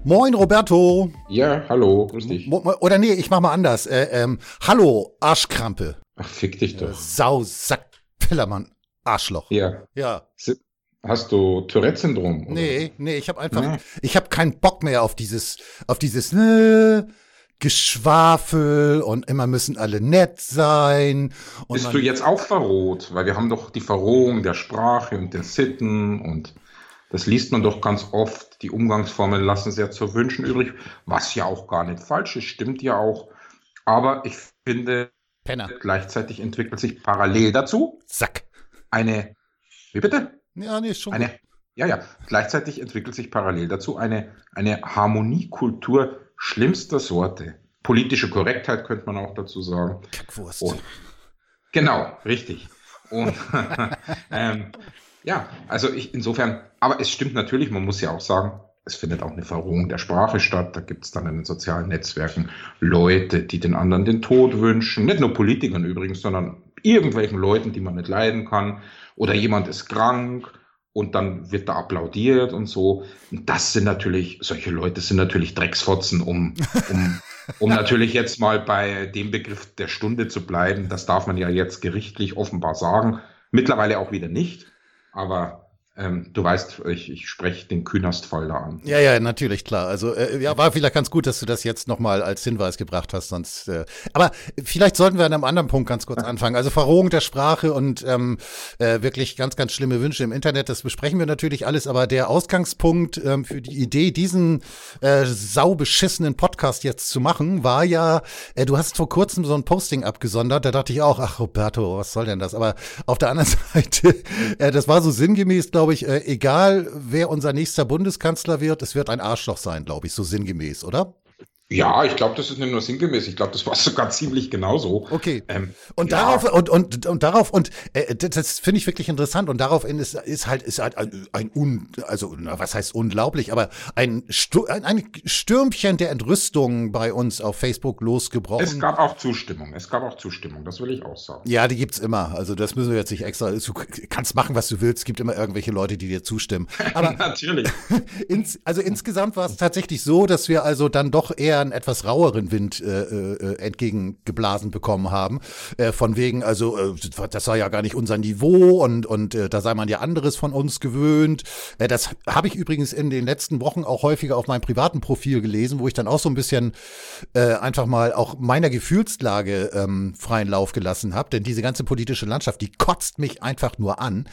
Moin Roberto. Ja, hallo, grüß dich. Oder nee, ich mach mal anders. Hallo, Arschkrampe. Ach, fick dich doch. Sau, Sack, Pillermann, Arschloch. Ja. Ja. Hast du Tourette-Syndrom? Nee, ich habe einfach, Ja. ich habe keinen Bock mehr auf dieses Geschwafel und immer müssen alle nett sein. Und Bist du jetzt auch verroht? Weil wir haben doch die Verrohung der Sprache und der Sitten und das liest man doch ganz oft. Die Umgangsformen lassen sehr zu wünschen übrig, was ja auch gar nicht falsch ist, stimmt ja auch. Aber ich finde, Penner, gleichzeitig entwickelt sich parallel dazu Sack. wie bitte? Ja, nee, ist schon gut. Gleichzeitig entwickelt sich parallel dazu eine Harmoniekultur schlimmster Sorte. Politische Korrektheit könnte man auch dazu sagen. Kackwurst. Und, genau, richtig. Und insofern, aber es stimmt natürlich, man muss ja auch sagen, es findet auch eine Verrohung der Sprache statt. Da gibt es dann in den sozialen Netzwerken Leute, die den anderen den Tod wünschen. Nicht nur Politikern übrigens, sondern irgendwelchen Leuten, die man nicht leiden kann. Oder jemand ist krank und dann wird da applaudiert und so. Und solche Leute sind natürlich Drecksfotzen, um natürlich jetzt mal bei dem Begriff der Stunde zu bleiben. Das darf man ja jetzt gerichtlich offenbar sagen. Mittlerweile auch wieder nicht. Aber du weißt, ich spreche den Künast-Fall da an. Ja, natürlich, klar. Also war vielleicht ganz gut, dass du das jetzt nochmal als Hinweis gebracht hast. Sonst, aber vielleicht sollten wir an einem anderen Punkt ganz kurz anfangen. Also Verrohung der Sprache und wirklich ganz, ganz schlimme Wünsche im Internet, das besprechen wir natürlich alles. Aber der Ausgangspunkt für die Idee, diesen saubeschissenen Podcast jetzt zu machen, war ja, du hast vor kurzem so ein Posting abgesondert. Da dachte ich auch, ach Roberto, was soll denn das? Aber auf der anderen Seite, das war so sinngemäß, glaube ich, egal wer unser nächster Bundeskanzler wird, es wird ein Arschloch sein, glaube ich, so sinngemäß, oder? Ja, ich glaube, das ist nicht nur sinngemäß. Ich glaube, das war sogar ziemlich genauso. Okay. Und ja. darauf das finde ich wirklich interessant. Und daraufhin ist halt was heißt unglaublich, aber ein Stürmchen der Entrüstung bei uns auf Facebook losgebrochen. Es gab auch Zustimmung, das will ich auch sagen. Ja, die gibt's immer. Also das müssen wir jetzt nicht extra. Du kannst machen, was du willst. Es gibt immer irgendwelche Leute, die dir zustimmen. Aber natürlich. Insgesamt war es tatsächlich so, dass wir also dann doch eher einen etwas raueren Wind entgegengeblasen bekommen haben. Von wegen, also das war ja gar nicht unser Niveau und da sei man ja anderes von uns gewöhnt. Das habe ich übrigens in den letzten Wochen auch häufiger auf meinem privaten Profil gelesen, wo ich dann auch so ein bisschen einfach mal auch meiner Gefühlslage freien Lauf gelassen habe. Denn diese ganze politische Landschaft, die kotzt mich einfach nur an.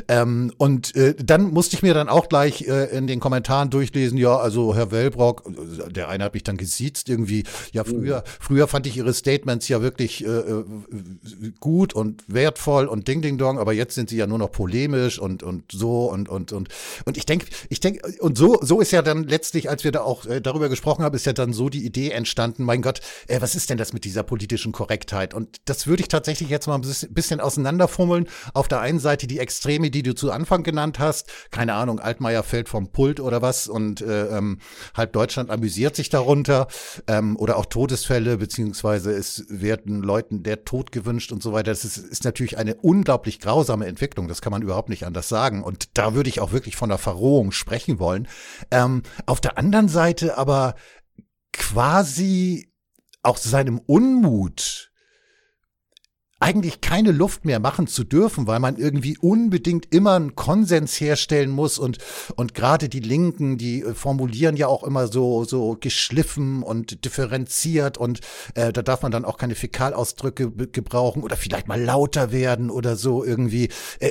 Dann musste ich mir dann auch gleich in den Kommentaren durchlesen, ja, also Herr Wellbrock, der eine hat mich dann gesiezt irgendwie, ja, früher fand ich ihre Statements ja wirklich gut und wertvoll und Ding Dong, aber jetzt sind sie ja nur noch polemisch und so und ich denke, und so ist ja dann letztlich, als wir da auch darüber gesprochen haben, ist ja dann so die Idee entstanden, mein Gott, was ist denn das mit dieser politischen Korrektheit? Und das würde ich tatsächlich jetzt mal ein bisschen auseinanderfummeln. Auf der einen Seite die Extreme, die du zu Anfang genannt hast, keine Ahnung, Altmaier fällt vom Pult oder was und halb Deutschland amüsiert sich darunter. Oder auch Todesfälle, beziehungsweise es werden Leuten der Tod gewünscht und so weiter. Das ist natürlich eine unglaublich grausame Entwicklung, das kann man überhaupt nicht anders sagen. Und da würde ich auch wirklich von der Verrohung sprechen wollen. Auf der anderen Seite aber quasi auch seinem Unmut eigentlich keine Luft mehr machen zu dürfen, weil man irgendwie unbedingt immer einen Konsens herstellen muss und gerade die Linken, die formulieren ja auch immer so geschliffen und differenziert und da darf man dann auch keine Fäkalausdrücke gebrauchen oder vielleicht mal lauter werden oder so irgendwie.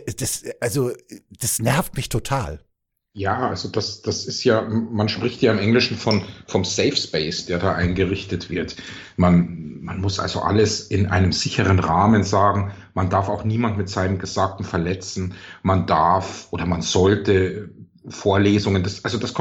Das nervt mich total. Ja, also das ist ja, man spricht ja im Englischen vom Safe Space, der da eingerichtet wird. Man muss also alles in einem sicheren Rahmen sagen. Man darf auch niemand mit seinem Gesagten verletzen. Man darf oder man sollte Vorlesungen, das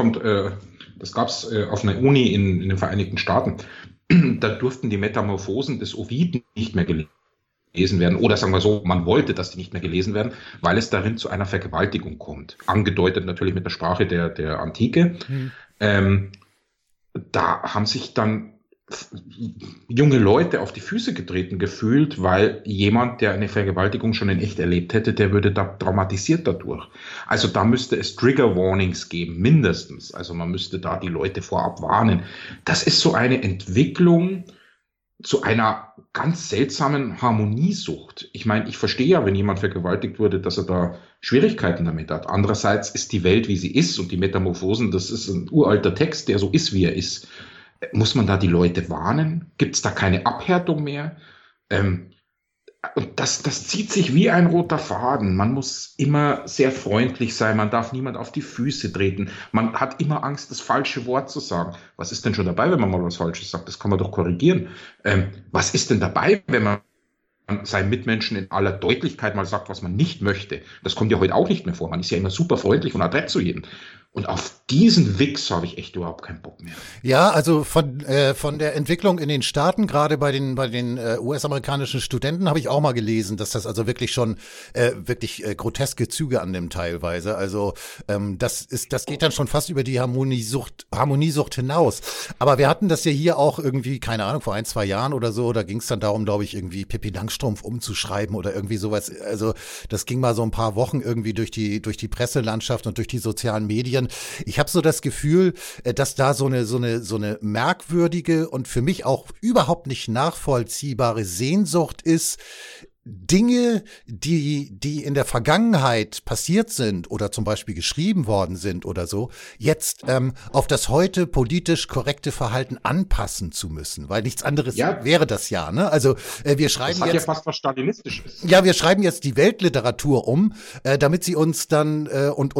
gab's auf einer Uni in den Vereinigten Staaten. Da durften die Metamorphosen des Ovid nicht mehr gelesen werden. Oder sagen wir so, man wollte, dass die nicht mehr gelesen werden, weil es darin zu einer Vergewaltigung kommt. Angedeutet natürlich mit der Sprache der Antike. Da haben sich dann junge Leute auf die Füße getreten gefühlt, weil jemand, der eine Vergewaltigung schon in echt erlebt hätte, der würde da traumatisiert dadurch. Also da müsste es Trigger Warnings geben, mindestens. Also man müsste da die Leute vorab warnen. Das ist so eine Entwicklung zu einer ganz seltsamen Harmoniesucht. Ich meine, ich verstehe ja, wenn jemand vergewaltigt wurde, dass er da Schwierigkeiten damit hat. Andererseits ist die Welt, wie sie ist, und die Metamorphosen, das ist ein uralter Text, der so ist, wie er ist. Muss man da die Leute warnen? Gibt es da keine Abhärtung mehr? Und das zieht sich wie ein roter Faden. Man muss immer sehr freundlich sein, man darf niemand auf die Füße treten. Man hat immer Angst, das falsche Wort zu sagen. Was ist denn schon dabei, wenn man mal was Falsches sagt? Das kann man doch korrigieren. Was ist denn dabei, wenn man seinen Mitmenschen in aller Deutlichkeit mal sagt, was man nicht möchte? Das kommt ja heute auch nicht mehr vor. Man ist ja immer super freundlich und adrett zu jedem. Und auf diesen Wichs habe ich echt überhaupt keinen Bock mehr. Ja, also von der Entwicklung in den Staaten, gerade bei den US-amerikanischen Studenten, habe ich auch mal gelesen, dass das also wirklich schon wirklich groteske Züge annimmt teilweise. Also das geht dann schon fast über die Harmoniesucht hinaus. Aber wir hatten das ja hier auch irgendwie, keine Ahnung, vor 1-2 Jahren oder so. Da ging es dann darum, glaube ich, irgendwie Pippi Langstrumpf umzuschreiben oder irgendwie sowas. Also das ging mal so ein paar Wochen irgendwie durch die Presselandschaft und durch die sozialen Medien. Ich habe so das Gefühl, dass da so eine merkwürdige und für mich auch überhaupt nicht nachvollziehbare Sehnsucht ist, Dinge, die in der Vergangenheit passiert sind oder zum Beispiel geschrieben worden sind oder so, jetzt auf das heute politisch korrekte Verhalten anpassen zu müssen, weil nichts anderes wäre das ja, ne? Also wir schreiben das hat jetzt ja fast was Stalinistisches. Ja, wir schreiben jetzt die Weltliteratur um, damit sie uns dann und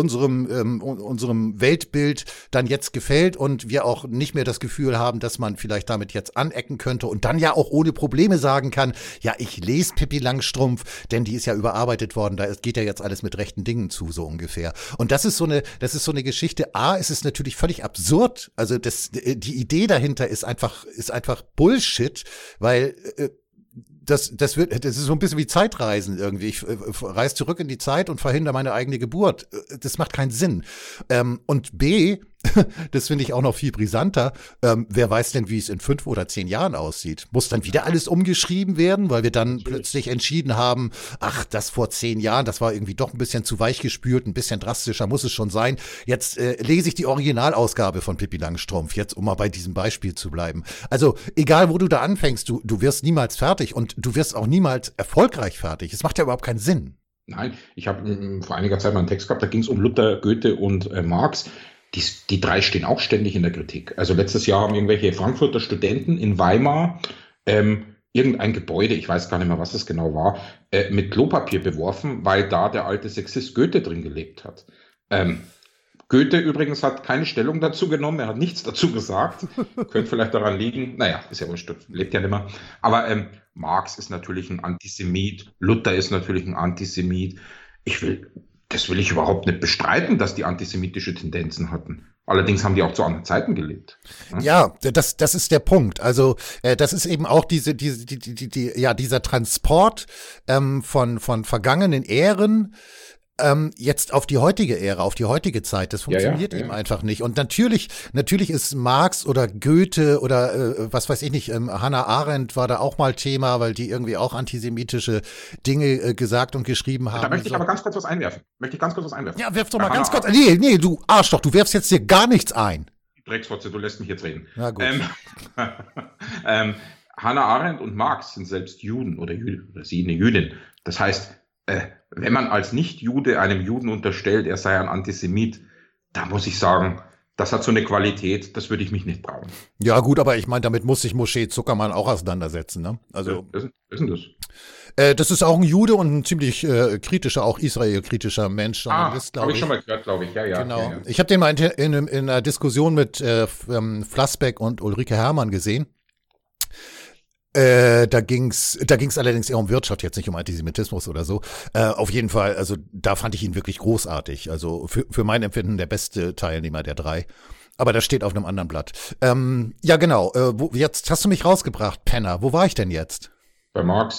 unserem Weltbild dann jetzt gefällt und wir auch nicht mehr das Gefühl haben, dass man vielleicht damit jetzt anecken könnte und dann ja auch ohne Probleme sagen kann, ja, ich lese Pippi Langstrumpf, denn die ist ja überarbeitet worden, da geht ja jetzt alles mit rechten Dingen zu, so ungefähr. Und das ist so eine Geschichte, es ist natürlich völlig absurd, also die Idee dahinter ist einfach Bullshit, weil das ist so ein bisschen wie Zeitreisen irgendwie. Ich reise zurück in die Zeit und verhindere meine eigene Geburt. Das macht keinen Sinn. Und B, das finde ich auch noch viel brisanter, wer weiß denn, wie es in 5 oder 10 Jahren aussieht? Muss dann wieder alles umgeschrieben werden, weil wir dann plötzlich entschieden haben, ach, das vor 10 Jahren, das war irgendwie doch ein bisschen zu weich gespült, ein bisschen drastischer muss es schon sein. Jetzt lese ich die Originalausgabe von Pippi Langstrumpf, jetzt um mal bei diesem Beispiel zu bleiben. Also egal, wo du da anfängst, du wirst niemals fertig und du wirst auch niemals erfolgreich fertig. Es macht ja überhaupt keinen Sinn. Nein, ich habe vor einiger Zeit mal einen Text gehabt, da ging es um Luther, Goethe und Marx. Die drei stehen auch ständig in der Kritik. Also letztes Jahr haben irgendwelche Frankfurter Studenten in Weimar irgendein Gebäude, ich weiß gar nicht mehr, was es genau war, mit Klopapier beworfen, weil da der alte Sexist Goethe drin gelebt hat. Goethe übrigens hat keine Stellung dazu genommen, er hat nichts dazu gesagt. Könnte vielleicht daran liegen, naja, ist ja wurscht, lebt ja nicht mehr. Aber Marx ist natürlich ein Antisemit, Luther ist natürlich ein Antisemit. Das will ich überhaupt nicht bestreiten, dass die antisemitische Tendenzen hatten. Allerdings haben die auch zu anderen Zeiten gelebt. Ja, das ist der Punkt. Also das ist eben auch dieser Transport von vergangenen Ähren jetzt auf die heutige Ära, auf die heutige Zeit, das funktioniert eben einfach nicht. Und natürlich ist Marx oder Goethe oder was weiß ich nicht, Hannah Arendt war da auch mal Thema, weil die irgendwie auch antisemitische Dinge gesagt und geschrieben haben. Da möchte ich aber ganz kurz was einwerfen. Ja, wirf doch mal ganz kurz. Nee, du Arschloch, du wirfst jetzt hier gar nichts ein. Drecksfotze, du lässt mich jetzt reden. Na gut. Hannah Arendt und Marx sind selbst Juden oder sie eine Jüdin. Das heißt, wenn man als Nicht-Jude einem Juden unterstellt, er sei ein Antisemit, da muss ich sagen, das hat so eine Qualität, das würde ich mich nicht trauen. Ja gut, aber ich meine, damit muss sich Moschee Zuckermann auch auseinandersetzen, ne? Also was ist denn das? Das ist auch ein Jude und ein ziemlich kritischer, auch Israel-kritischer Mensch. Habe ich schon mal gehört, glaube ich. Ja. Genau. Ja. Ich habe den mal in einer Diskussion mit Flassbeck und Ulrike Herrmann gesehen. Da ging's allerdings eher um Wirtschaft, jetzt nicht um Antisemitismus oder so. Auf jeden Fall, also da fand ich ihn wirklich großartig. Also für mein Empfinden der beste Teilnehmer der 3. Aber das steht auf einem anderen Blatt. Ja, genau. Jetzt hast du mich rausgebracht, Penner. Wo war ich denn jetzt? Bei Marx.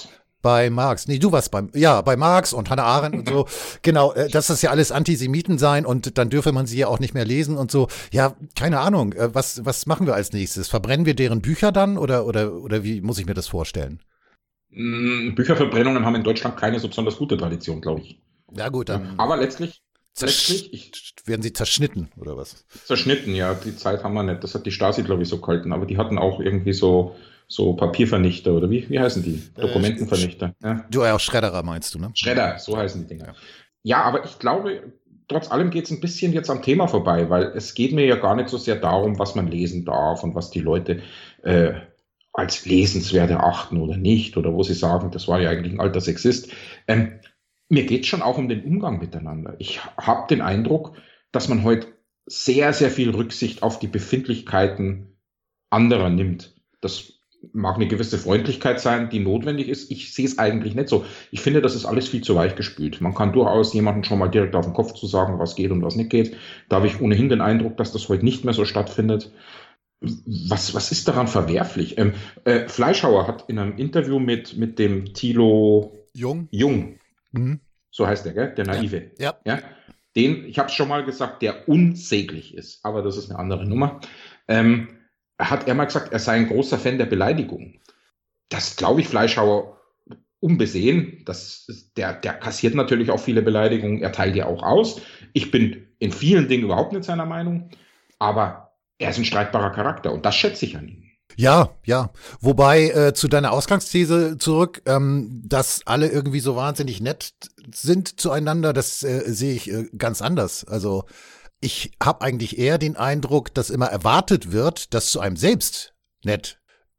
bei Marx. Nee, du warst bei Marx und Hannah Arendt und so. Genau, dass das ja alles Antisemiten seien und dann dürfe man sie ja auch nicht mehr lesen und so. Ja, keine Ahnung. Was machen wir als nächstes? Verbrennen wir deren Bücher dann oder wie muss ich mir das vorstellen? Bücherverbrennungen haben in Deutschland keine so besonders gute Tradition, glaube ich. Ja gut, dann Aber letztlich werden sie zerschnitten oder was? Zerschnitten, ja, die Zeit haben wir nicht. Das hat die Stasi, glaube ich, so gehalten. Aber die hatten auch irgendwie so Papiervernichter oder wie heißen die? Dokumentenvernichter. Ja. Du ja auch Schredderer meinst du, ne? Schredder, so heißen die Dinger. Ja, aber ich glaube, trotz allem geht es ein bisschen jetzt am Thema vorbei, weil es geht mir ja gar nicht so sehr darum, was man lesen darf und was die Leute als lesenswert erachten oder nicht, oder wo sie sagen, das war ja eigentlich ein alter Sexist. Mir geht es schon auch um den Umgang miteinander. Ich habe den Eindruck, dass man heute sehr, sehr viel Rücksicht auf die Befindlichkeiten anderer nimmt. Das mag eine gewisse Freundlichkeit sein, die notwendig ist. Ich sehe es eigentlich nicht so. Ich finde, das ist alles viel zu weich gespült. Man kann durchaus jemandem schon mal direkt auf den Kopf zu sagen, was geht und was nicht geht. Da habe ich ohnehin den Eindruck, dass das heute nicht mehr so stattfindet. Was ist daran verwerflich? Fleischhauer hat in einem Interview mit dem Thilo Jung, so heißt der, gell? Der Naive. Ja. Ich habe es schon mal gesagt, der unsäglich ist, aber das ist eine andere Nummer. Hat er mal gesagt, er sei ein großer Fan der Beleidigung. Das glaube ich Fleischhauer unbesehen. Der kassiert natürlich auch viele Beleidigungen, er teilt ja auch aus. Ich bin in vielen Dingen überhaupt nicht seiner Meinung, aber er ist ein streitbarer Charakter und das schätze ich an ihm. Ja. Wobei zu deiner Ausgangsthese zurück, dass alle irgendwie so wahnsinnig nett sind zueinander, das sehe ich ganz anders. Also ich habe eigentlich eher den Eindruck, dass immer erwartet wird, dass zu einem selbst nett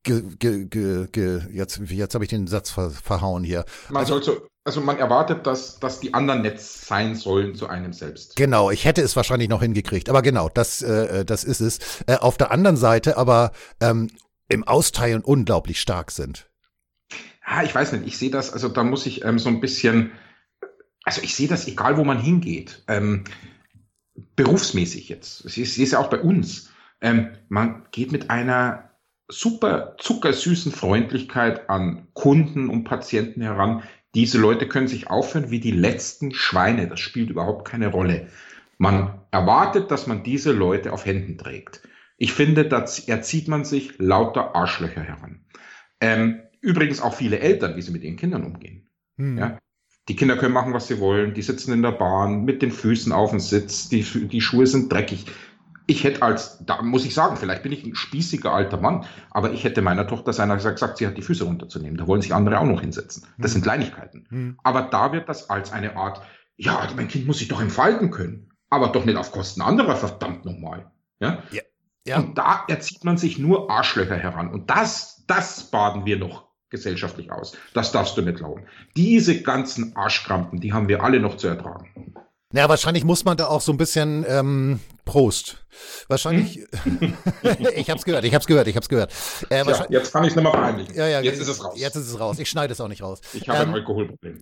jetzt habe ich den Satz verhauen hier. Man erwartet, dass die anderen nett sein sollen zu einem selbst. Genau, ich hätte es wahrscheinlich noch hingekriegt, aber genau, das ist es. Auf der anderen Seite aber im Austeilen unglaublich stark sind. Ich weiß nicht, ich sehe das, also da muss ich so ein bisschen, also ich sehe das, egal wo man hingeht, berufsmäßig jetzt. Ich sehe es ja auch bei uns. Man geht mit einer super zuckersüßen Freundlichkeit an Kunden und Patienten heran. Diese Leute können sich aufführen wie die letzten Schweine. Das spielt überhaupt keine Rolle. Man erwartet, dass man diese Leute auf Händen trägt. Ich finde, da erzieht man sich lauter Arschlöcher heran. Übrigens auch viele Eltern, wie sie mit ihren Kindern umgehen. Ja? Die Kinder können machen, was sie wollen. Die sitzen in der Bahn mit den Füßen auf dem Sitz. Die Schuhe sind dreckig. Ich hätte da muss ich sagen, vielleicht bin ich ein spießiger alter Mann, aber ich hätte meiner Tochter seiner gesagt, sie hat die Füße runterzunehmen. Da wollen sich andere auch noch hinsetzen. Das sind Kleinigkeiten. Aber da wird das als eine Art, ja, mein Kind muss sich doch entfalten können, aber doch nicht auf Kosten anderer, verdammt nochmal. Ja? Ja. Und da erzieht man sich nur Arschlöcher heran. Und das baden wir noch gesellschaftlich aus. Das darfst du nicht glauben. Diese ganzen Arschkrampen, die haben wir alle noch zu ertragen. Ja, wahrscheinlich muss man da auch so ein bisschen Prost. Wahrscheinlich. Ich hab's gehört. Jetzt kann ich es nicht mehr verheimlichen. Ja, jetzt ist es raus. Jetzt ist es raus. Ich schneide es auch nicht raus. Ich habe ein Alkoholproblem.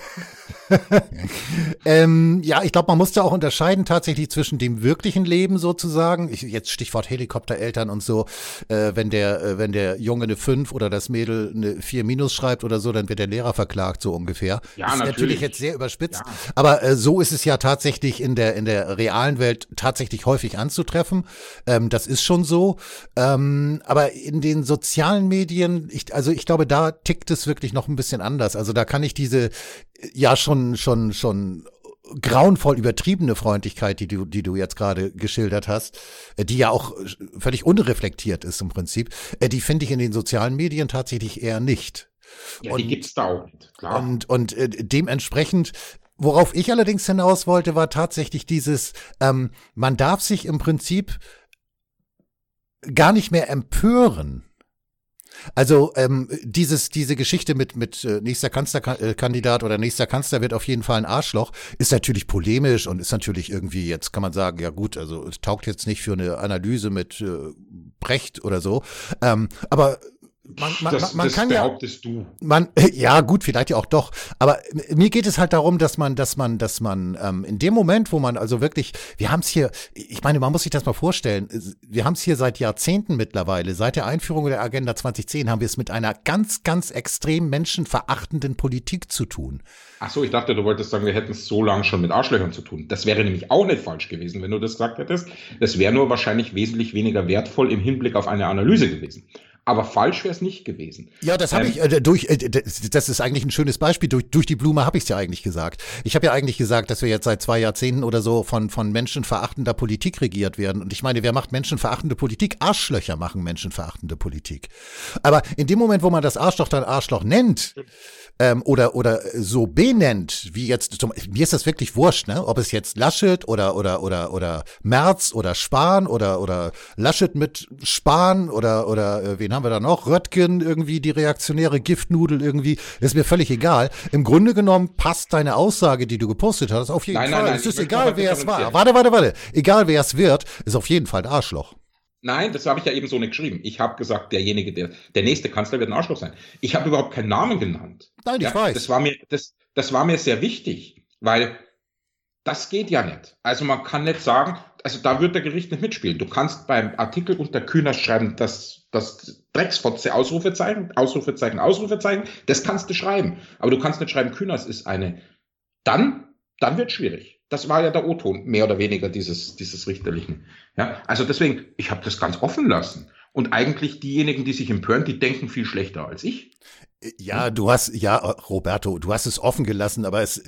Ja, ich glaube, man muss da auch unterscheiden tatsächlich zwischen dem wirklichen Leben sozusagen, jetzt Stichwort Helikoptereltern und so, wenn der Junge eine 5 oder das Mädel eine 4 schreibt oder so, dann wird der Lehrer verklagt, so ungefähr. Ja, das ist natürlich jetzt sehr überspitzt, aber so ist es ja tatsächlich in der realen Welt tatsächlich häufig anzutreffen. Das ist schon so. Aber in den sozialen Medien, ich glaube, da tickt es wirklich noch ein bisschen anders. Also da kann ich diese ja schon grauenvoll übertriebene Freundlichkeit, die du jetzt gerade geschildert hast, die ja auch völlig unreflektiert ist im Prinzip, die finde ich in den sozialen Medien tatsächlich eher nicht. Ja, die gibt's da auch nicht, klar. Und dementsprechend, worauf ich allerdings hinaus wollte, war tatsächlich dieses, man darf sich im Prinzip gar nicht mehr empören. Also diese Geschichte mit nächster Kanzlerkandidat oder nächster Kanzler wird auf jeden Fall ein Arschloch, ist natürlich polemisch und ist natürlich irgendwie, jetzt kann man sagen, ja gut, also es taugt jetzt nicht für eine Analyse mit Brecht oder so, aber Man das kann ja, behauptest du. ja gut, vielleicht ja auch doch, aber mir geht es halt darum, dass man in dem Moment, wo man also wirklich, wir haben es hier, ich meine, man muss sich das mal vorstellen, wir haben es hier seit Jahrzehnten mittlerweile, seit der Einführung der Agenda 2010 haben wir es mit einer ganz, ganz extrem menschenverachtenden Politik zu tun. Ach so, ich dachte, du wolltest sagen, wir hätten es so lange schon mit Arschlöchern zu tun. Das wäre nämlich auch nicht falsch gewesen, wenn du das gesagt hättest. Das wäre nur wahrscheinlich wesentlich weniger wertvoll im Hinblick auf eine Analyse gewesen. Aber falsch wäre es nicht gewesen. Ja, das habe ich das ist eigentlich ein schönes Beispiel. Durch die Blume habe ich es ja eigentlich gesagt. Ich habe ja eigentlich gesagt, dass wir jetzt seit 2 Jahrzehnten oder so von menschenverachtender Politik regiert werden. Und ich meine, wer macht menschenverachtende Politik? Arschlöcher machen menschenverachtende Politik. Aber in dem Moment, wo man das Arschloch dann Arschloch nennt, oder so benennt, wie jetzt, mir ist das wirklich wurscht, ne? Ob es jetzt Laschet oder Merz oder Spahn oder Laschet mit Spahn oder wen haben wir da noch? Röttgen irgendwie, die reaktionäre Giftnudel irgendwie, das ist mir völlig egal. Im Grunde genommen passt deine Aussage, die du gepostet hast, auf jeden Fall. Nein, es ist egal, wer es war. Warte. Egal, wer es wird, ist auf jeden Fall ein Arschloch. Nein, das habe ich ja eben so nicht geschrieben. Ich habe gesagt, derjenige, der nächste Kanzler wird ein Arschloch sein. Ich habe überhaupt keinen Namen genannt. Nein, ich weiß. Das war mir sehr wichtig, weil das geht ja nicht. Also man kann nicht sagen, also da wird der Gericht nicht mitspielen. Du kannst beim Artikel unter Kühners schreiben, das Drecksfotze, Ausrufezeichen, das kannst du schreiben. Aber du kannst nicht schreiben, Kühners ist eine. Dann wird schwierig. Das war ja der O-Ton, mehr oder weniger dieses richterlichen. Ja, also deswegen, ich habe das ganz offen lassen. Und eigentlich diejenigen, die sich empören, die denken viel schlechter als ich. Ja, Roberto, du hast es offen gelassen, aber es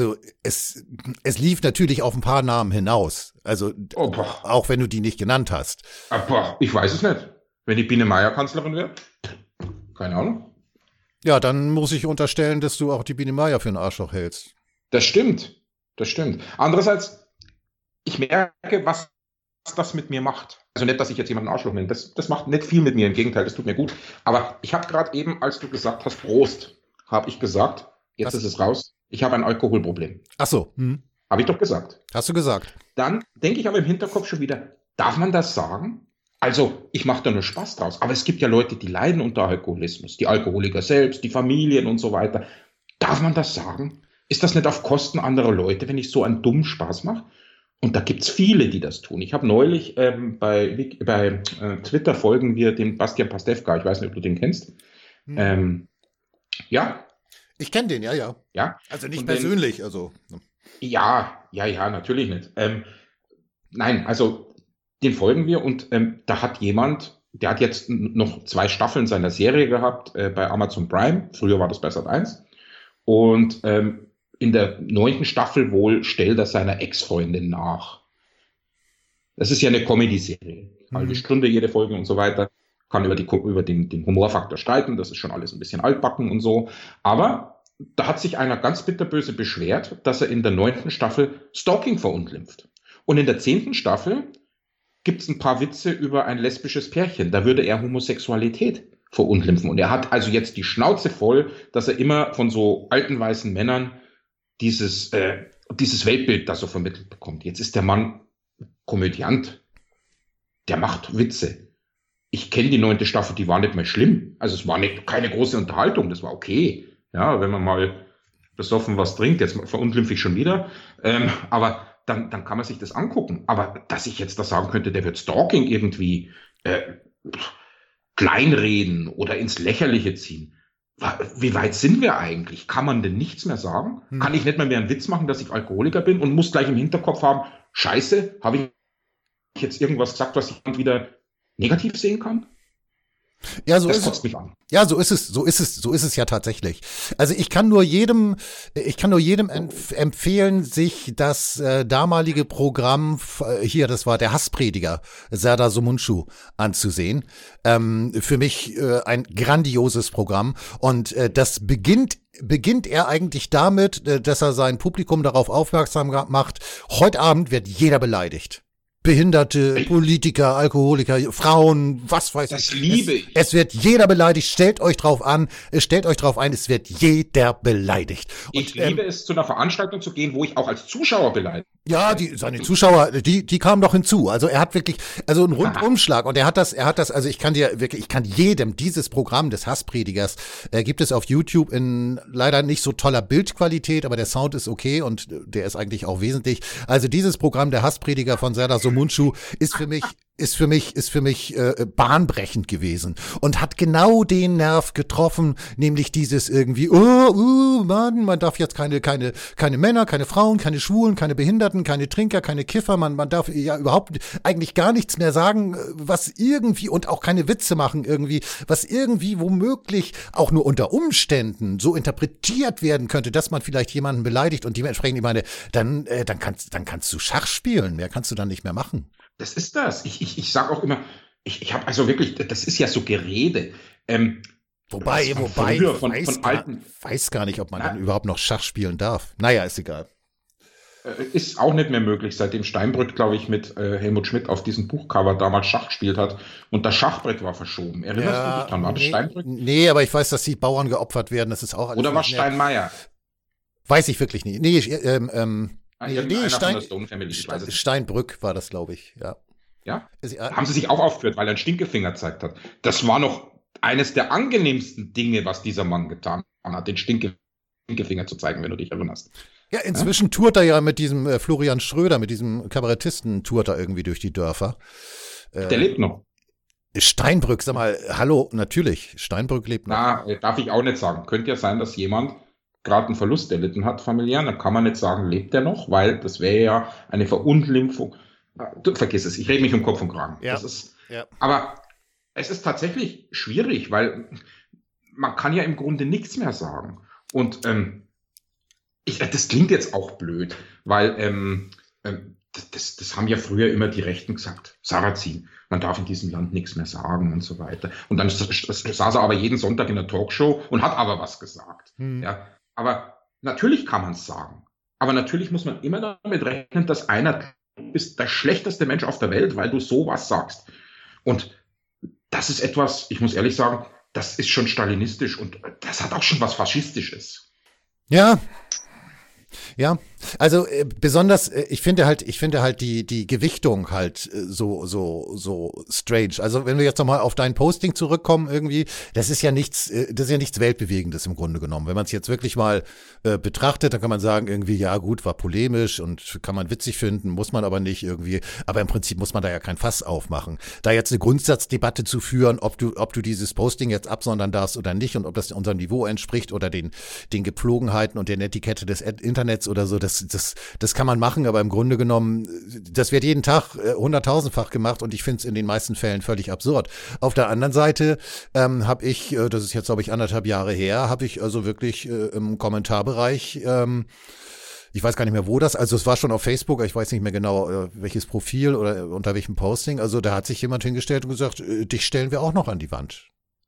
lief natürlich auf ein paar Namen hinaus. Also, auch wenn du die nicht genannt hast. Aber ich weiß es nicht. Wenn die Biene Meier Kanzlerin wird? Keine Ahnung. Ja, dann muss ich unterstellen, dass du auch die Biene Meier für einen Arschloch hältst. Das stimmt. Andererseits, ich merke, was das mit mir macht. Also nicht, dass ich jetzt jemanden Arschloch nenne. Das macht nicht viel mit mir. Im Gegenteil, das tut mir gut. Aber ich habe gerade eben, als du gesagt hast, Prost, habe ich gesagt, jetzt ist es raus, ich habe ein Alkoholproblem. Ach so. Habe ich doch gesagt. Hast du gesagt. Dann denke ich aber im Hinterkopf schon wieder, darf man das sagen? Also, ich mache da nur Spaß draus. Aber es gibt ja Leute, die leiden unter Alkoholismus. Die Alkoholiker selbst, die Familien und so weiter. Darf man das sagen? Ist das nicht auf Kosten anderer Leute, wenn ich so einen dummen Spaß mache? Und da gibt's viele, die das tun. Ich habe neulich bei Twitter folgen wir dem Bastian Pastewka. Ich weiß nicht, ob du den kennst. Ja. Ich kenne den, ja. Ja. Also nicht persönlich, also. Ja, natürlich nicht. Nein, also den folgen wir und da hat jemand, der hat jetzt noch 2 Staffeln seiner Serie gehabt bei Amazon Prime. Früher war das bei Sat.1. Und in der 9. Staffel wohl stellt er seiner Ex-Freundin nach. Das ist ja eine Comedy-Serie. Halbe Stunde jede Folge und so weiter. Kann über den Humorfaktor streiten. Das ist schon alles ein bisschen altbacken und so. Aber da hat sich einer ganz bitterböse beschwert, dass er in der 9. Staffel Stalking verunglimpft. Und in der 10. Staffel gibt es ein paar Witze über ein lesbisches Pärchen. Da würde er Homosexualität verunglimpfen. Und er hat also jetzt die Schnauze voll, dass er immer von so alten weißen Männern dieses Weltbild da so vermittelt bekommt. Jetzt ist der Mann Komödiant. Der macht Witze. Ich kenne die 9. Staffel, die war nicht mehr schlimm. Also es war keine große Unterhaltung, das war okay. Ja, wenn man mal besoffen was trinkt, jetzt verunglimpfe ich schon wieder. Aber dann kann man sich das angucken. Aber dass ich jetzt da sagen könnte, der wird Stalking irgendwie kleinreden oder ins Lächerliche ziehen. Wie weit sind wir eigentlich? Kann man denn nichts mehr sagen? Kann ich nicht mehr einen Witz machen, dass ich Alkoholiker bin und muss gleich im Hinterkopf haben, Scheiße, habe ich jetzt irgendwas gesagt, was ich wieder negativ sehen kann? Ja, so ist es. Mich an. Ja, so ist es ja tatsächlich. Also ich kann nur jedem empfehlen, sich das damalige Programm das war der Hassprediger, Serdar Somuncu, anzusehen. Für mich ein grandioses Programm und das beginnt er eigentlich damit, dass er sein Publikum darauf aufmerksam macht, heute Abend wird jeder beleidigt. Behinderte, Politiker, Alkoholiker, Frauen, was weiß ich. Das liebe ich. Es wird jeder beleidigt. Stellt euch drauf ein, es wird jeder beleidigt. Und, ich liebe es, zu einer Veranstaltung zu gehen, wo ich auch als Zuschauer beleidigt Ja, seine Zuschauer, die kamen doch hinzu. Also er hat wirklich, also einen Rundumschlag und er hat das, also ich kann jedem dieses Programm des Hasspredigers, gibt es auf YouTube in leider nicht so toller Bildqualität, aber der Sound ist okay und der ist eigentlich auch wesentlich. Also dieses Programm der Hassprediger von Serdar Somuncu ist für mich bahnbrechend gewesen und hat genau den Nerv getroffen, nämlich dieses irgendwie, Mann, man darf jetzt keine Männer, keine Frauen, keine Schwulen, keine Behinderten, keine Trinker, keine Kiffer, man darf ja überhaupt eigentlich gar nichts mehr sagen, was irgendwie und auch keine Witze machen irgendwie, was irgendwie womöglich auch nur unter Umständen so interpretiert werden könnte, dass man vielleicht jemanden beleidigt und dementsprechend, ich meine, dann kannst du Schach spielen, mehr kannst du dann nicht mehr machen. Das ist das. Ich sage auch immer, ich habe also wirklich, das ist ja so Gerede. Wobei, ich weiß gar nicht, ob man dann überhaupt noch Schach spielen darf. Naja, ist egal. Ist auch nicht mehr möglich, seitdem Steinbrück, glaube ich, mit Helmut Schmidt auf diesem Buchcover damals Schach gespielt hat und das Schachbrett war verschoben. Erinnerst du dich dran? War das Steinbrück? Nee, aber ich weiß, dass die Bauern geopfert werden. Das ist auch alles. Oder war Steinmeier? Weiß ich wirklich nicht. Nee, Steinbrück war das, glaube ich, ja. Ja? Haben sie sich auch aufgeführt, weil er einen Stinkefinger gezeigt hat. Das war noch eines der angenehmsten Dinge, was dieser Mann getan hat, den Stinkefinger zu zeigen, wenn du dich erinnerst. Ja, inzwischen tourt er ja mit diesem Florian Schröder, mit diesem Kabarettisten, tourt er irgendwie durch die Dörfer. Der lebt noch. Steinbrück, sag mal, hallo, natürlich, Steinbrück lebt noch. Na, darf ich auch nicht sagen. Könnte ja sein, dass jemand gerade einen Verlust erlitten hat, familiär, dann kann man nicht sagen, lebt er noch, weil das wäre ja eine Verunglimpfung. Du vergiss es, ich rede mich um Kopf und Kragen. Ja. Aber es ist tatsächlich schwierig, weil man kann ja im Grunde nichts mehr sagen. Und das klingt jetzt auch blöd, weil das haben ja früher immer die Rechten gesagt. Sarrazin, man darf in diesem Land nichts mehr sagen und so weiter. Und dann saß er aber jeden Sonntag in der Talkshow und hat aber was gesagt. Ja, aber natürlich kann man es sagen. Aber natürlich muss man immer damit rechnen, dass du bist der schlechteste Mensch auf der Welt, weil du sowas sagst. Und das ist etwas, ich muss ehrlich sagen, das ist schon stalinistisch und das hat auch schon was Faschistisches. Ja. Ja, also besonders, ich finde halt die Gewichtung halt so strange. Also wenn wir jetzt nochmal auf dein Posting zurückkommen irgendwie, das ist ja nichts Weltbewegendes im Grunde genommen. Wenn man es jetzt wirklich mal betrachtet, dann kann man sagen irgendwie, ja gut, war polemisch und kann man witzig finden, muss man aber nicht irgendwie. Aber im Prinzip muss man da ja kein Fass aufmachen. Da jetzt eine Grundsatzdebatte zu führen, ob du dieses Posting jetzt absondern darfst oder nicht und ob das unserem Niveau entspricht oder den Gepflogenheiten und der Etikette des Internets oder so, das kann man machen, aber im Grunde genommen, das wird jeden Tag 100.000-fach gemacht und ich finde es in den meisten Fällen völlig absurd. Auf der anderen Seite habe ich, das ist jetzt glaube ich 1,5 Jahre her, habe ich also wirklich im Kommentarbereich, ich weiß gar nicht mehr wo also es war schon auf Facebook, ich weiß nicht mehr genau welches Profil oder unter welchem Posting, also da hat sich jemand hingestellt und gesagt, dich stellen wir auch noch an die Wand.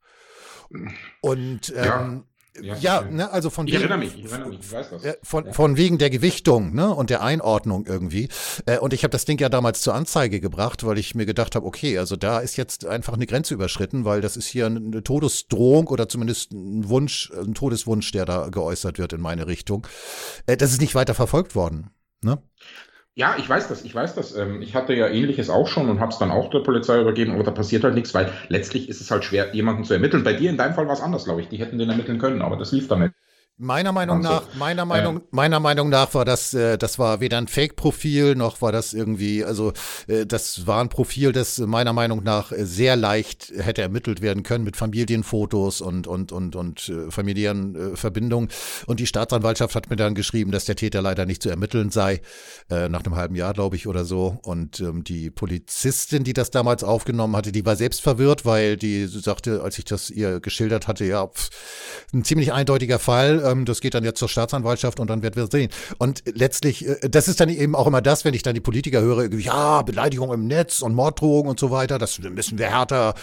Und ne, also von ich erinnere mich, ich weiß was. Von wegen der Gewichtung, ne, und der Einordnung irgendwie. Und ich habe das Ding ja damals zur Anzeige gebracht, weil ich mir gedacht habe, okay, also da ist jetzt einfach eine Grenze überschritten, weil das ist hier eine Todesdrohung oder zumindest ein Todeswunsch, der da geäußert wird in meine Richtung. Das ist nicht weiter verfolgt worden, ne? Ja, ich weiß das. Ich hatte ja Ähnliches auch schon und habe es dann auch der Polizei übergeben, aber da passiert halt nichts, weil letztlich ist es halt schwer, jemanden zu ermitteln. Bei dir in deinem Fall war es anders, glaube ich. Die hätten den ermitteln können, aber das lief dann nicht. Meiner Meinung nach war das war weder ein Fake-Profil, noch war das irgendwie, also das war ein Profil, das meiner Meinung nach sehr leicht hätte ermittelt werden können mit Familienfotos und familiären Verbindungen. Und die Staatsanwaltschaft hat mir dann geschrieben, dass der Täter leider nicht zu ermitteln sei, nach einem halben Jahr, glaube ich, oder so. Und die Polizistin, die das damals aufgenommen hatte, die war selbst verwirrt, weil die sagte, als ich das ihr geschildert hatte, ja, ein ziemlich eindeutiger Fall. Das geht dann jetzt zur Staatsanwaltschaft und dann werden wir sehen. Und letztlich, das ist dann eben auch immer das, wenn ich dann die Politiker höre, ja, Beleidigung im Netz und Morddrohungen und so weiter, das müssen wir härter bestrafen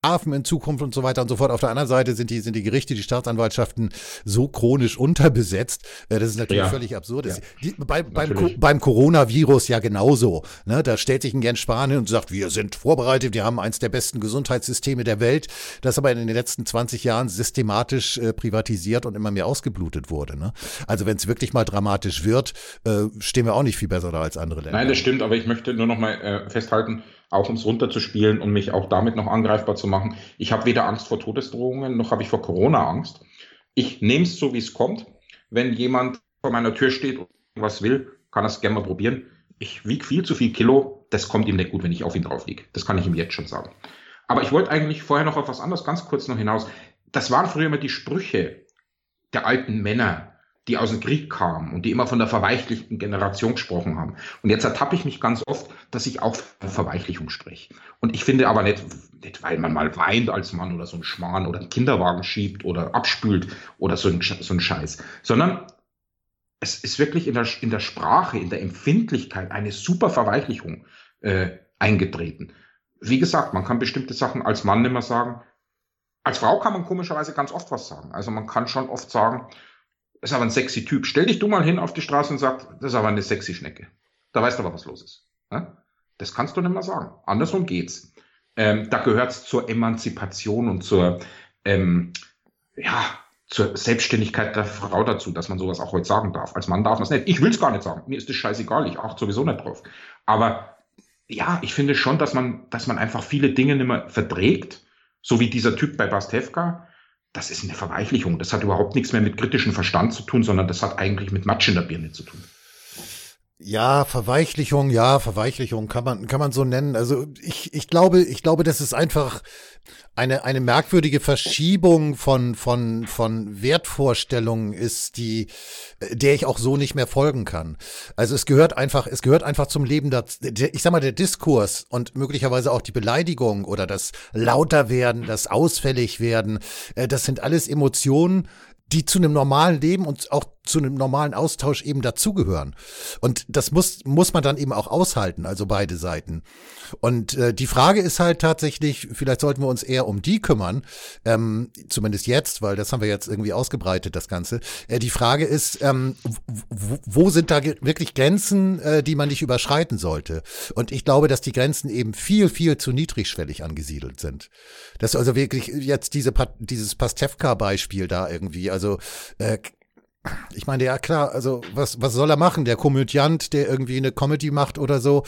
Strafen in Zukunft und so weiter und so fort. Auf der anderen Seite sind die Gerichte, die Staatsanwaltschaften so chronisch unterbesetzt. Das ist natürlich völlig absurd. Ja. Beim Coronavirus ja genauso. Ne? Da stellt sich ein Jens Spahn hin und sagt, wir sind vorbereitet, wir haben eins der besten Gesundheitssysteme der Welt, das aber in den letzten 20 Jahren systematisch privatisiert und immer mehr ausgeblutet wurde. Ne? Also wenn es wirklich mal dramatisch wird, stehen wir auch nicht viel besser da als andere Länder. Nein, das stimmt, aber ich möchte nur noch mal festhalten, auch um es runterzuspielen und mich auch damit noch angreifbar zu machen. Ich habe weder Angst vor Todesdrohungen, noch habe ich vor Corona Angst. Ich nehme es so, wie es kommt. Wenn jemand vor meiner Tür steht und was will, kann er es gerne mal probieren. Ich wiege viel zu viel Kilo, das kommt ihm nicht gut, wenn ich auf ihn drauf liege. Das kann ich ihm jetzt schon sagen. Aber ich wollte eigentlich vorher noch auf was anderes ganz kurz noch hinaus. Das waren früher immer die Sprüche der alten Männer, die aus dem Krieg kamen und die immer von der verweichlichten Generation gesprochen haben. Und jetzt ertappe ich mich ganz oft, dass ich auch von Verweichlichung spreche. Und ich finde aber nicht, weil man mal weint als Mann oder so ein Schmarrn oder einen Kinderwagen schiebt oder abspült oder so ein Scheiß, sondern es ist wirklich in der Sprache, in der Empfindlichkeit eine super Verweichlichung eingetreten. Wie gesagt, man kann bestimmte Sachen als Mann nicht mehr sagen. Als Frau kann man komischerweise ganz oft was sagen. Also man kann schon oft sagen, das ist aber ein sexy Typ. Stell dich du mal hin auf die Straße und sag, das ist aber eine sexy Schnecke. Da weißt du aber, was los ist. Ja? Das kannst du nicht mehr sagen. Andersrum geht's. Da gehört es zur Emanzipation und zur Selbstständigkeit der Frau dazu, dass man sowas auch heute sagen darf. Als Mann darf man es nicht. Ich will es gar nicht sagen. Mir ist das scheißegal. Ich achte sowieso nicht drauf. Aber ja, ich finde schon, dass man einfach viele Dinge nicht mehr verträgt. So wie dieser Typ bei Pastewka. Das ist eine Verweichlichung. Das hat überhaupt nichts mehr mit kritischem Verstand zu tun, sondern das hat eigentlich mit Matsch in der Birne zu tun. Ja, Verweichlichung kann man so nennen. Also ich glaube, das ist einfach eine merkwürdige Verschiebung von Wertvorstellungen ist, der ich auch so nicht mehr folgen kann. Also es gehört einfach zum Leben dazu. Ich sag mal, der Diskurs und möglicherweise auch die Beleidigung oder das Lauterwerden, das Ausfälligwerden, das sind alles Emotionen, die zu einem normalen Leben und auch zu einem normalen Austausch eben dazugehören. Und das muss man dann eben auch aushalten, also beide Seiten. Und die Frage ist halt tatsächlich, vielleicht sollten wir uns eher um die kümmern, zumindest jetzt, weil das haben wir jetzt irgendwie ausgebreitet, das Ganze. Die Frage ist, wo sind da wirklich Grenzen, die man nicht überschreiten sollte? Und ich glaube, dass die Grenzen eben viel, viel zu niedrigschwellig angesiedelt sind. Das ist also wirklich jetzt dieses Pastewka-Beispiel da irgendwie, also ich meine, ja klar, also was soll er machen? Der Komödiant, der irgendwie eine Comedy macht oder so,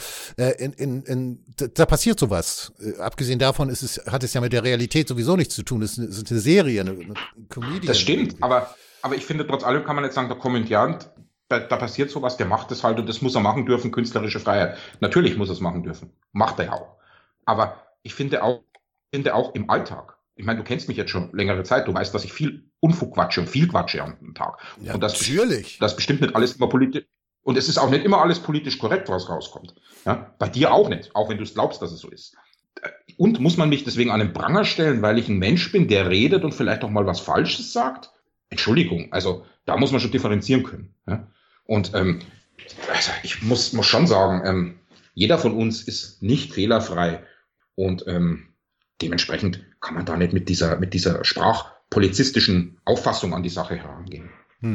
da passiert sowas. Abgesehen davon hat es ja mit der Realität sowieso nichts zu tun. Es ist eine Serie, eine Comedian. Das stimmt, aber ich finde, trotz allem kann man nicht sagen, der Komödiant, da passiert sowas, der macht das halt und das muss er machen dürfen, künstlerische Freiheit. Natürlich muss er es machen dürfen. Macht er ja auch. Aber ich finde auch im Alltag, ich meine, du kennst mich jetzt schon längere Zeit, du weißt, dass ich viel Unfug quatsche und viel quatsche am Tag. Ja, und natürlich. Das bestimmt nicht alles immer politisch. Und es ist auch nicht immer alles politisch korrekt, was rauskommt. Ja? Bei dir auch nicht, auch wenn du es glaubst, dass es so ist. Und muss man mich deswegen an den Pranger stellen, weil ich ein Mensch bin, der redet und vielleicht auch mal was Falsches sagt? Entschuldigung, also da muss man schon differenzieren können. Ja? Und also ich muss schon sagen, jeder von uns ist nicht fehlerfrei. Und dementsprechend kann man da nicht mit dieser sprachpolizistischen Auffassung an die Sache herangehen.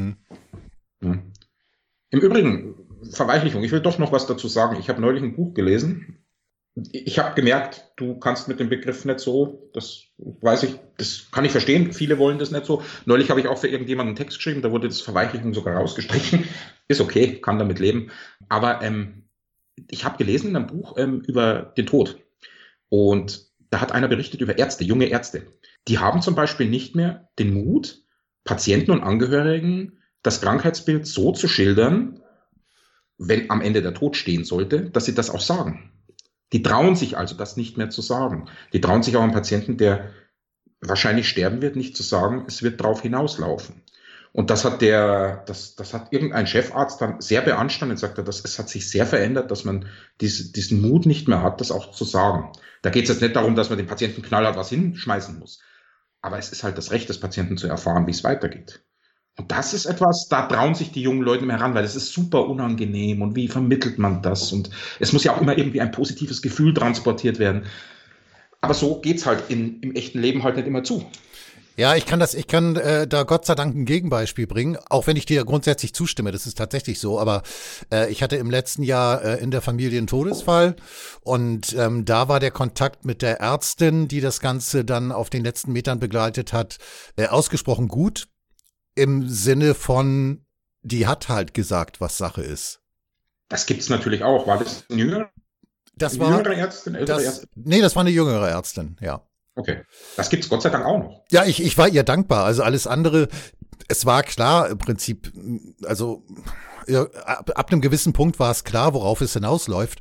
Ja. Im Übrigen, Verweichlichung, ich will doch noch was dazu sagen. Ich habe neulich ein Buch gelesen. Ich habe gemerkt, du kannst mit dem Begriff nicht so, das weiß ich, das kann ich verstehen, viele wollen das nicht so. Neulich habe ich auch für irgendjemanden einen Text geschrieben, da wurde das Verweichlichung sogar rausgestrichen. Ist okay, kann damit leben. Aber ich habe gelesen in einem Buch über den Tod. Und da hat einer berichtet über Ärzte, junge Ärzte. Die haben zum Beispiel nicht mehr den Mut, Patienten und Angehörigen das Krankheitsbild so zu schildern, wenn am Ende der Tod stehen sollte, dass sie das auch sagen. Die trauen sich also, das nicht mehr zu sagen. Die trauen sich auch einem Patienten, der wahrscheinlich sterben wird, nicht zu sagen, es wird drauf hinauslaufen. Und das hat irgendein Chefarzt dann sehr beanstandet, sagt er, es hat sich sehr verändert, dass man diesen Mut nicht mehr hat, das auch zu sagen. Da geht es jetzt nicht darum, dass man dem Patienten knallhart was hinschmeißen muss. Aber es ist halt das Recht des Patienten zu erfahren, wie es weitergeht. Und das ist etwas, da trauen sich die jungen Leute mehr ran, weil das ist super unangenehm. Und wie vermittelt man das? Und es muss ja auch immer irgendwie ein positives Gefühl transportiert werden. Aber so geht's halt im echten Leben halt nicht immer zu. Ja, ich kann da Gott sei Dank ein Gegenbeispiel bringen, auch wenn ich dir grundsätzlich zustimme, das ist tatsächlich so, aber ich hatte im letzten Jahr in der Familie einen Todesfall und da war der Kontakt mit der Ärztin, die das Ganze dann auf den letzten Metern begleitet hat, ausgesprochen gut, im Sinne von, die hat halt gesagt, was Sache ist. Das gibt's natürlich auch. War das eine jüngere Ärztin, ältere Ärztin? Nee, das war eine jüngere Ärztin, ja. Okay. Das gibt's Gott sei Dank auch noch. Ja, ich war ihr dankbar. Also alles andere, es war klar im Prinzip, also ja, ab einem gewissen Punkt war es klar, worauf es hinausläuft.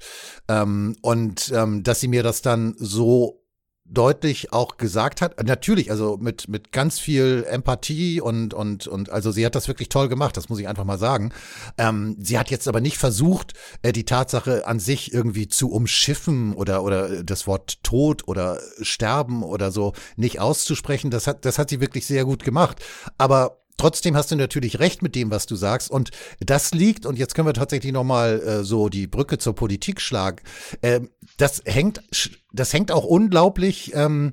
Dass sie mir das dann so deutlich auch gesagt hat, natürlich, also mit ganz viel Empathie und also sie hat das wirklich toll gemacht, das muss ich einfach mal sagen. Sie hat jetzt aber nicht versucht, die Tatsache an sich irgendwie zu umschiffen oder das Wort Tod oder Sterben oder so nicht auszusprechen. Das hat sie wirklich sehr gut gemacht. Aber trotzdem hast du natürlich recht mit dem, was du sagst. Und das liegt, und jetzt können wir tatsächlich nochmal so die Brücke zur Politik schlagen, das hängt auch unglaublich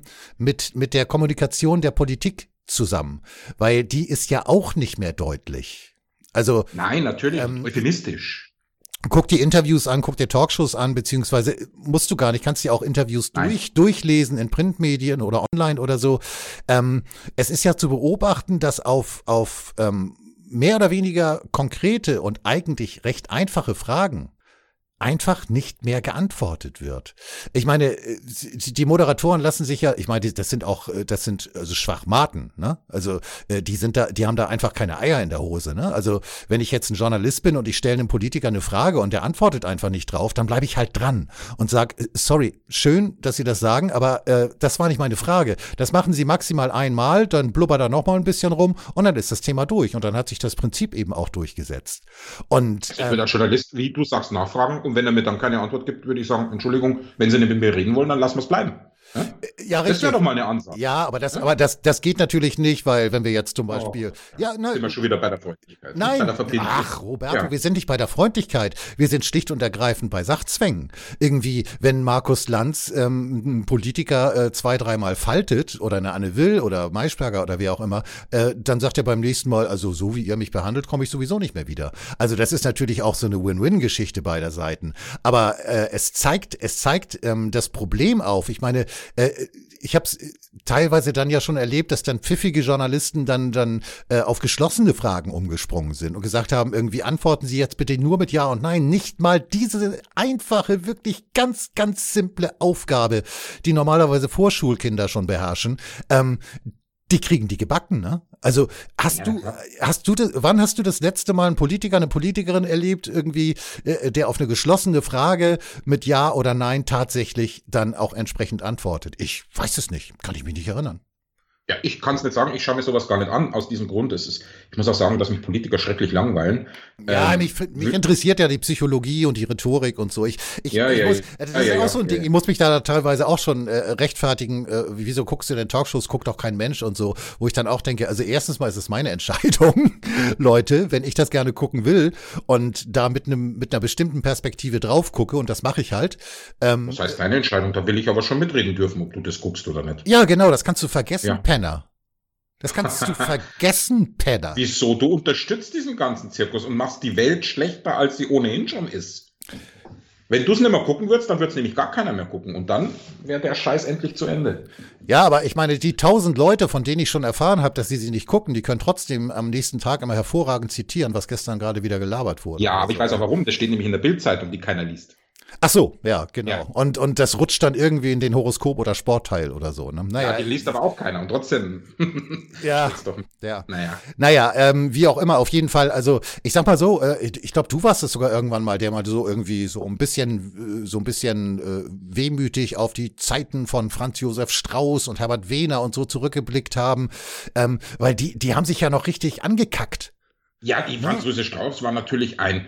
mit der Kommunikation der Politik zusammen, weil die ist ja auch nicht mehr deutlich. Also nein, natürlich, euphemistisch. Guck dir Interviews an, guck dir Talkshows an, beziehungsweise musst du gar nicht, kannst dir auch Interviews durchlesen in Printmedien oder online oder so. Es ist ja zu beobachten, dass auf mehr oder weniger konkrete und eigentlich recht einfache Fragen einfach nicht mehr geantwortet wird. Ich meine, die Moderatoren lassen sich ja, ich meine, das sind also Schwachmaten, ne? Also die haben da einfach keine Eier in der Hose, ne? Also wenn ich jetzt ein Journalist bin und ich stelle einem Politiker eine Frage und der antwortet einfach nicht drauf, dann bleibe ich halt dran und sag, sorry, schön, dass Sie das sagen, aber das war nicht meine Frage. Das machen Sie maximal einmal, dann blubbert er noch mal ein bisschen rum und dann ist das Thema durch und dann hat sich das Prinzip eben auch durchgesetzt. Und ich würde als Journalist, wie du sagst, nachfragen. Und wenn er mir dann keine Antwort gibt, würde ich sagen, Entschuldigung, wenn Sie nicht mit mir reden wollen, dann lassen wir es bleiben. Ja, das wäre doch mal eine Ansage. Ja, aber das geht natürlich nicht, weil wenn wir jetzt zum Beispiel, sind wir schon wieder bei der Freundlichkeit. Nein, bei der Verbindlichkeit. ach Roberto, wir sind nicht bei der Freundlichkeit, wir sind schlicht und ergreifend bei Sachzwängen. Irgendwie, wenn Markus Lanz einen Politiker 2-3 Mal faltet oder eine Anne Will oder Maischberger oder wer auch immer, dann sagt er beim nächsten Mal, also so wie ihr mich behandelt, komme ich sowieso nicht mehr wieder. Also das ist natürlich auch so eine Win-Win-Geschichte beider Seiten. Aber es zeigt das Problem auf. Ich meine, ich habe es teilweise dann ja schon erlebt, dass dann pfiffige Journalisten dann auf geschlossene Fragen umgesprungen sind und gesagt haben, irgendwie antworten Sie jetzt bitte nur mit Ja und Nein. Nicht mal diese einfache, wirklich ganz, ganz simple Aufgabe, die normalerweise Vorschulkinder schon beherrschen, die kriegen die gebacken, ne? Also wann hast du das letzte Mal einen Politiker, eine Politikerin erlebt, irgendwie, der auf eine geschlossene Frage mit Ja oder Nein tatsächlich dann auch entsprechend antwortet? Ich weiß es nicht, kann ich mich nicht erinnern. Ja, ich kann es nicht sagen, ich schaue mir sowas gar nicht an, aus diesem Grund. Ich muss auch sagen, dass mich Politiker schrecklich langweilen. Ja, mich interessiert ja die Psychologie und die Rhetorik und so. Das ist auch so ein Ding, ich muss mich da teilweise auch schon rechtfertigen, wieso guckst du denn Talkshows, guckt doch kein Mensch und so, wo ich dann auch denke, also erstens mal ist es meine Entscheidung, Leute, wenn ich das gerne gucken will und da mit einer bestimmten Perspektive drauf gucke und das mache ich halt. Das heißt deine Entscheidung, da will ich aber schon mitreden dürfen, ob du das guckst oder nicht. Ja, genau, das kannst du vergessen, Penner. Das kannst du vergessen, Penner. Wieso? Du unterstützt diesen ganzen Zirkus und machst die Welt schlechter, als sie ohnehin schon ist. Wenn du es nicht mehr gucken würdest, dann wird es nämlich gar keiner mehr gucken. Und dann wäre der Scheiß endlich zu Ende. Ja, aber ich meine, die 1000 Leute, von denen ich schon erfahren habe, dass sie nicht gucken, die können trotzdem am nächsten Tag immer hervorragend zitieren, was gestern gerade wieder gelabert wurde. Ja, aber ich weiß auch warum. Das steht nämlich in der Bildzeitung, die keiner liest. Ach so, ja, genau. Ja. Und das rutscht dann irgendwie in den Horoskop- oder Sportteil oder so. Ne? Naja, die liest aber auch keiner und trotzdem. Ja, doch, ja. Naja, wie auch immer, auf jeden Fall. Also ich sag mal so, ich glaube, du warst es sogar irgendwann mal, der mal so irgendwie so ein bisschen wehmütig auf die Zeiten von Franz Josef Strauß und Herbert Wehner und so zurückgeblickt haben, weil die haben sich ja noch richtig angekackt. Ja, die Franz Josef Strauß war natürlich ein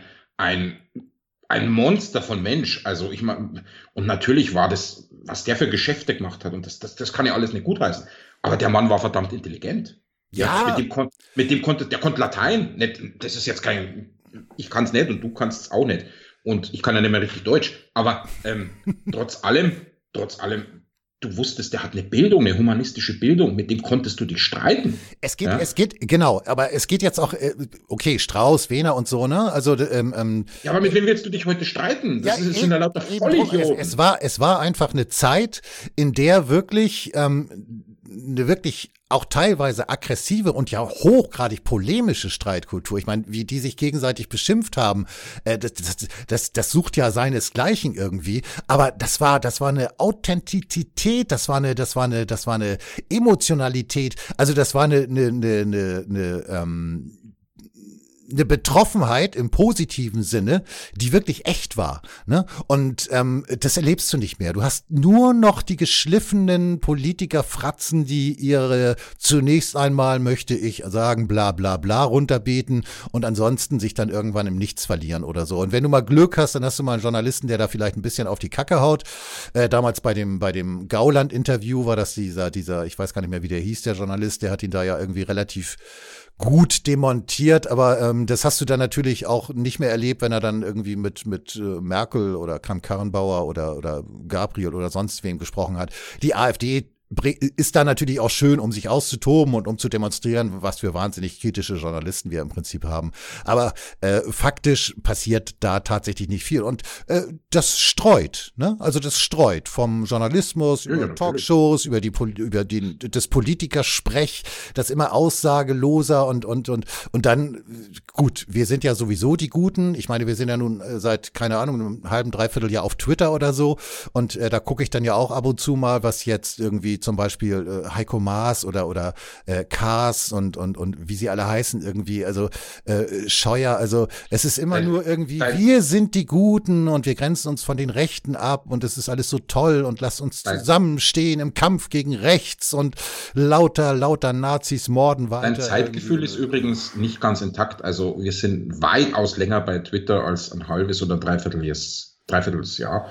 Monster von Mensch, also ich meine, und natürlich war das, was der für Geschäfte gemacht hat, und das kann ja alles nicht gutheißen, aber der Mann war verdammt intelligent. Ja. Der konnte Latein, nicht, das ist jetzt ich kann es nicht und du kannst es auch nicht und ich kann ja nicht mehr richtig Deutsch, aber trotz allem, du wusstest, der hat eine Bildung, eine humanistische Bildung, mit dem konntest du dich streiten. Es geht, genau, aber es geht jetzt auch, okay, Strauß, Wehner und so, ne? Also, ja, aber mit wem willst du dich heute streiten? Das sind ja lauter Vollidioten. Es war einfach eine Zeit, in der wirklich, eine wirklich auch teilweise aggressive und ja hochgradig polemische Streitkultur. Ich meine, wie die sich gegenseitig beschimpft haben, das sucht ja seinesgleichen irgendwie. Aber das war eine Authentizität, das war eine Emotionalität. Also das war eine Betroffenheit im positiven Sinne, die wirklich echt war, ne? Und das erlebst du nicht mehr. Du hast nur noch die geschliffenen Politikerfratzen, die ihre zunächst einmal, möchte ich sagen, bla bla bla runterbeten und ansonsten sich dann irgendwann im Nichts verlieren oder so. Und wenn du mal Glück hast, dann hast du mal einen Journalisten, der da vielleicht ein bisschen auf die Kacke haut. Damals bei dem Gauland-Interview war das dieser, ich weiß gar nicht mehr, wie der hieß, der Journalist, der hat ihn da ja irgendwie relativ gut demontiert, aber das hast du dann natürlich auch nicht mehr erlebt, wenn er dann irgendwie mit Merkel oder Kramp-Karrenbauer oder Gabriel oder sonst wem gesprochen hat. Die AfD ist da natürlich auch schön, um sich auszutoben und um zu demonstrieren, was für wahnsinnig kritische Journalisten wir im Prinzip haben. Aber faktisch passiert da tatsächlich nicht viel. Und das streut, ne? Also das streut vom Journalismus, über Talkshows, über das Politikersprech, das immer aussageloser und dann, gut, wir sind ja sowieso die Guten. Ich meine, wir sind ja nun seit, keine Ahnung, einem halben, dreiviertel Jahr auf Twitter oder so. Und da gucke ich dann ja auch ab und zu mal, was jetzt irgendwie zum Beispiel Heiko Maas oder Kaas und wie sie alle heißen irgendwie, also Scheuer, also es ist immer nur irgendwie, wir sind die Guten und wir grenzen uns von den Rechten ab und es ist alles so toll und lasst uns zusammenstehen im Kampf gegen rechts und lauter Nazis morden weiter. Dein Zeitgefühl ist übrigens nicht ganz intakt, also wir sind weitaus länger bei Twitter als ein halbes oder dreiviertel Jahr.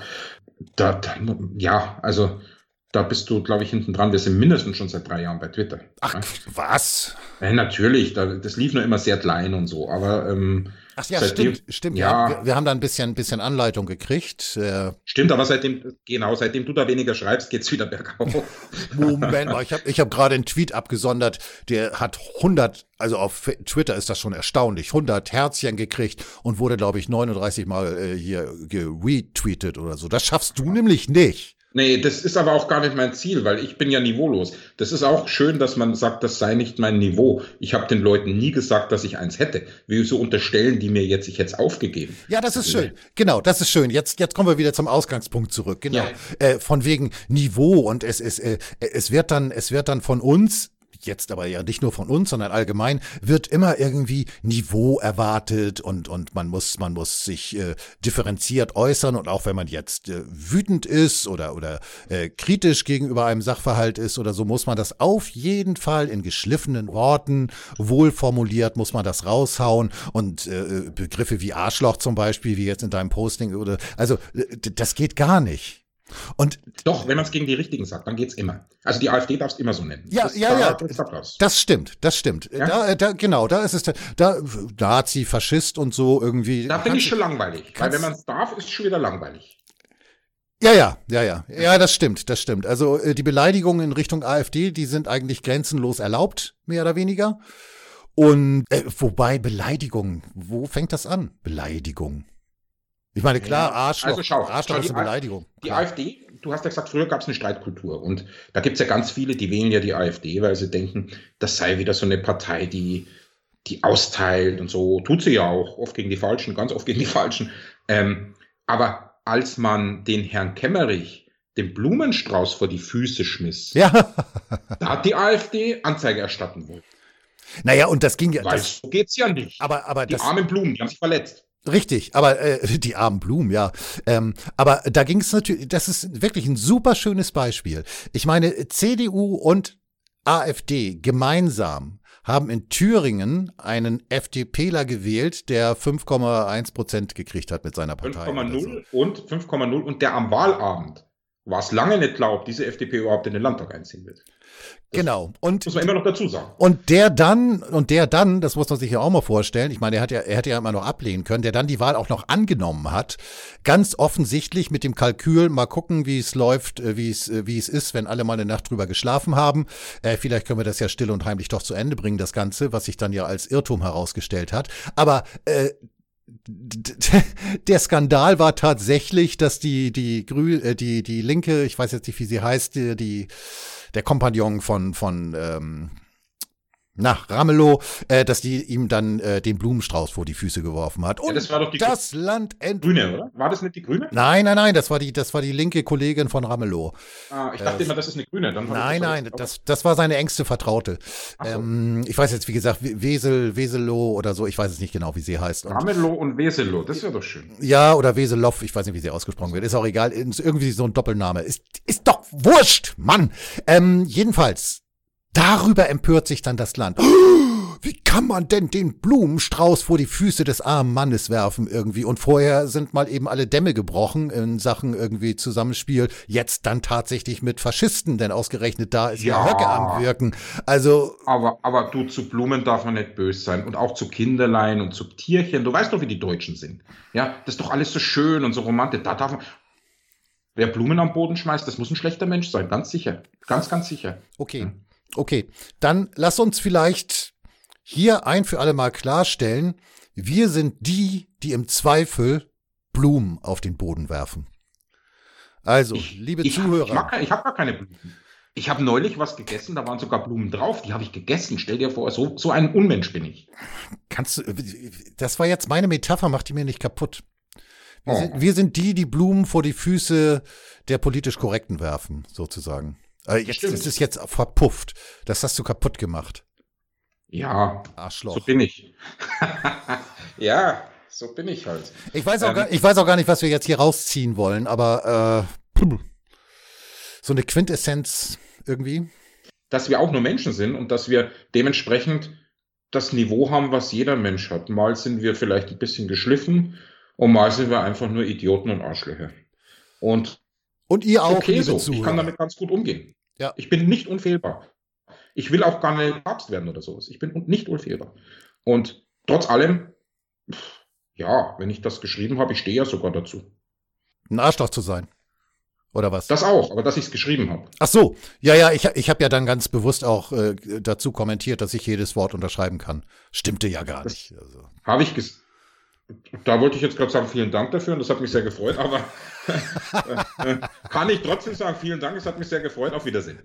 Also da bist du, glaube ich, hinten dran. Wir sind mindestens schon seit 3 Jahren bei Twitter. Ach, was? Ja, natürlich, das lief nur immer sehr klein und so, aber ach ja, stimmt. Ja. Wir haben da ein bisschen Anleitung gekriegt. Stimmt, aber seitdem du da weniger schreibst, geht's wieder bergauf. Moment mal, ich hab gerade einen Tweet abgesondert, der hat 100, also auf Twitter ist das schon erstaunlich, 100 Herzchen gekriegt und wurde, glaube ich, 39 Mal hier retweetet oder so. Das schaffst du nämlich nicht. Nee, das ist aber auch gar nicht mein Ziel, weil ich bin ja niveaulos. Das ist auch schön, dass man sagt, das sei nicht mein Niveau. Ich habe den Leuten nie gesagt, dass ich eins hätte. Wieso unterstellen die mir jetzt, ich hätte es aufgegeben? Ja, das ist schön. Genau, das ist schön. Jetzt kommen wir wieder zum Ausgangspunkt zurück. Genau. Ja. Von wegen Niveau und es wird dann von uns, jetzt aber ja nicht nur von uns, sondern allgemein, wird immer irgendwie Niveau erwartet und man muss sich differenziert äußern und auch wenn man jetzt wütend ist oder kritisch gegenüber einem Sachverhalt ist oder so, muss man das auf jeden Fall in geschliffenen Worten, wohlformuliert, muss man das raushauen und Begriffe wie Arschloch zum Beispiel, wie jetzt in deinem Posting oder, also das geht gar nicht. Und doch, wenn man es gegen die Richtigen sagt, dann geht's immer. Also die AfD darfst du immer so nennen. Ja. Das stimmt. Ja? Da ist es, Nazi, Faschist und so irgendwie. Da bin ich schon langweilig. Weil wenn man es darf, ist es schon wieder langweilig. Ja, das stimmt. Also die Beleidigungen in Richtung AfD, die sind eigentlich grenzenlos erlaubt, mehr oder weniger. Und wobei Beleidigung, wo fängt das an? Beleidigung. Ich meine, klar, Arschloch, also Arschloch ist eine Beleidigung. Die AfD, du hast ja gesagt, früher gab es eine Streitkultur und da gibt es ja ganz viele, die wählen ja die AfD, weil sie denken, das sei wieder so eine Partei, die austeilt und so. Tut sie ja auch, oft gegen die Falschen, ganz oft gegen die Falschen. Aber als man den Herrn Kemmerich den Blumenstrauß vor die Füße schmiss, da hat die AfD Anzeige erstatten wollen. Naja, und das ging ja. Weil so geht's ja nicht. Aber die armen Blumen, die haben sich verletzt. Richtig, aber die armen Blumen, ja. Aber da ging es natürlich, das ist wirklich ein super schönes Beispiel. Ich meine, CDU und AfD gemeinsam haben in Thüringen einen FDPler gewählt, der 5,1% gekriegt hat mit seiner Partei. 5,0 und der am Wahlabend war es lange nicht glaubt, diese FDP überhaupt in den Landtag einziehen wird. Genau. Und muss man immer noch dazu sagen. Und der dann, das muss man sich ja auch mal vorstellen, ich meine, er hätte ja immer noch ablehnen können, der dann die Wahl auch noch angenommen hat, ganz offensichtlich mit dem Kalkül, mal gucken, wie es läuft, wie es ist, wenn alle mal eine Nacht drüber geschlafen haben. Vielleicht können wir das ja still und heimlich doch zu Ende bringen, das Ganze, was sich dann ja als Irrtum herausgestellt hat. Aber der Skandal war tatsächlich, dass die Linke, ich weiß jetzt nicht, wie sie heißt, der Kompagnon von Ramelow, dass die ihm dann den Blumenstrauß vor die Füße geworfen hat. Und ja, das war doch die Land Grüne, oder? War das nicht die Grüne? Nein, das war die linke Kollegin von Ramelow. Ich dachte immer, das ist eine Grüne. Dann nein, das war seine engste Vertraute. So. Ich weiß jetzt, wie gesagt, Weselow oder so, ich weiß es nicht genau, wie sie heißt. Ramelow und Weselow, das wäre doch schön. Ja, oder Weselow, ich weiß nicht, wie sie ausgesprochen wird, ist auch egal, ist irgendwie so ein Doppelname. Ist doch wurscht, Mann! Jedenfalls, darüber empört sich dann das Land. Wie kann man denn den Blumenstrauß vor die Füße des armen Mannes werfen irgendwie? Und vorher sind mal eben alle Dämme gebrochen in Sachen irgendwie Zusammenspiel. Jetzt dann tatsächlich mit Faschisten, denn ausgerechnet da ist ja Höcke am Wirken. Also. Aber du, zu Blumen darf man nicht böse sein. Und auch zu Kinderlein und zu Tierchen. Du weißt doch, wie die Deutschen sind. Ja, das ist doch alles so schön und so romantisch. Da darf man. Wer Blumen am Boden schmeißt, das muss ein schlechter Mensch sein. Ganz sicher. Ganz, ganz sicher. Okay, dann lass uns vielleicht hier ein für alle Mal klarstellen, wir sind die im Zweifel Blumen auf den Boden werfen. Also, liebe Zuhörer. Ich habe gar keine Blumen. Ich habe neulich was gegessen, da waren sogar Blumen drauf, die habe ich gegessen. Stell dir vor, so ein Unmensch bin ich. Das war jetzt meine Metapher, mach die mir nicht kaputt. Wir sind die Blumen vor die Füße der politisch Korrekten werfen, sozusagen. Es ist jetzt verpufft. Das hast du kaputt gemacht. Ja, Arschloch. So bin ich. Ja, so bin ich halt. Ich weiß auch gar nicht, was wir jetzt hier rausziehen wollen, aber so eine Quintessenz irgendwie. Dass wir auch nur Menschen sind und dass wir dementsprechend das Niveau haben, was jeder Mensch hat. Mal sind wir vielleicht ein bisschen geschliffen und mal sind wir einfach nur Idioten und Arschlöcher. Und ihr auch, okay, so. Ich kann damit ganz gut umgehen. Ja. Ich bin nicht unfehlbar. Ich will auch gar nicht Papst werden oder sowas. Ich bin nicht unfehlbar. Und trotz allem, ja, wenn ich das geschrieben habe, ich stehe ja sogar dazu. Ein Arschloch zu sein. Oder was? Das auch, aber dass ich es geschrieben habe. Ach so, ja, ich habe ja dann ganz bewusst auch dazu kommentiert, dass ich jedes Wort unterschreiben kann. Stimmte ja gar nicht. Also. Habe ich Da wollte ich jetzt gerade sagen, vielen Dank dafür und das hat mich sehr gefreut, aber kann ich trotzdem sagen, vielen Dank, es hat mich sehr gefreut, auf Wiedersehen.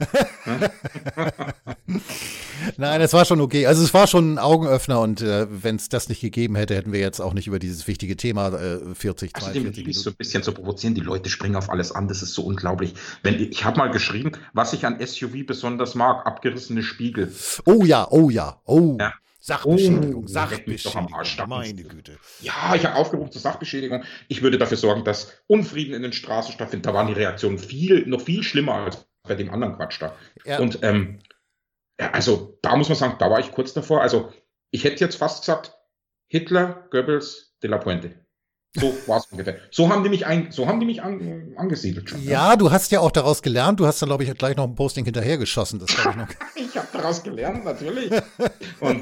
Nein, es war schon okay. Also es war schon ein Augenöffner und wenn es das nicht gegeben hätte, hätten wir jetzt auch nicht über dieses wichtige Thema 42 Minuten. So ein bisschen zu provozieren, die Leute springen auf alles an, das ist so unglaublich. Ich habe mal geschrieben, was ich an SUV besonders mag, abgerissene Spiegel. Oh ja. Ja. Sachbeschädigung, meine Güte. Ja, ich habe aufgerufen zur Sachbeschädigung. Ich würde dafür sorgen, dass Unfrieden in den Straßen stattfindet. Da waren die Reaktionen noch viel schlimmer als bei dem anderen Quatsch da. Ja. Und also da muss man sagen, da war ich kurz davor. Also ich hätte jetzt fast gesagt, Hitler, Goebbels, De La Puente. So war es ungefähr. So haben die mich angesiedelt schon. Ja, du hast ja auch daraus gelernt. Du hast dann, glaube ich, gleich noch ein Posting hinterhergeschossen. Das ich noch. Ich habe daraus gelernt, natürlich. Und